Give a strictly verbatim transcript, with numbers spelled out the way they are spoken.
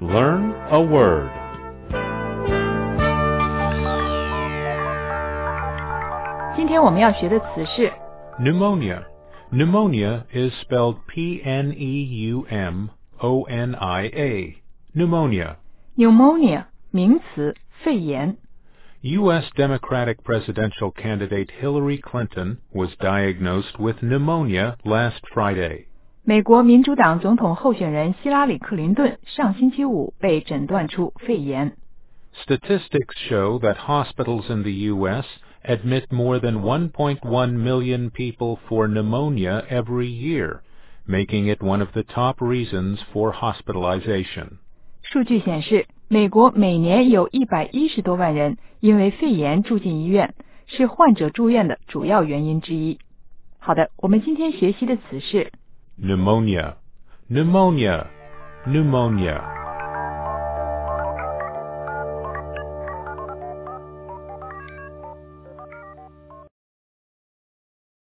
Learn a word. 今天我们要学的词是 Pneumonia. Pneumonia is spelled P N E U M O N I A. Pneumonia. pneumonia 名词肺炎。 U S Democratic presidential candidate Hillary Clinton was diagnosed with pneumonia last Friday. 美国民主党总统候选人希拉里·克林顿上星期五被诊断出肺炎。 Statistics show that hospitals in the U S admit more than one point one million people for pneumonia every year, making it one of the top reasons for hospitalization. 数据显示，美国每年有一百一十多万人因为肺炎住进医院，是患者住院的主要原因之一。好的，我们今天学习的词是 Pneumonia. Pneumonia. Pneumonia.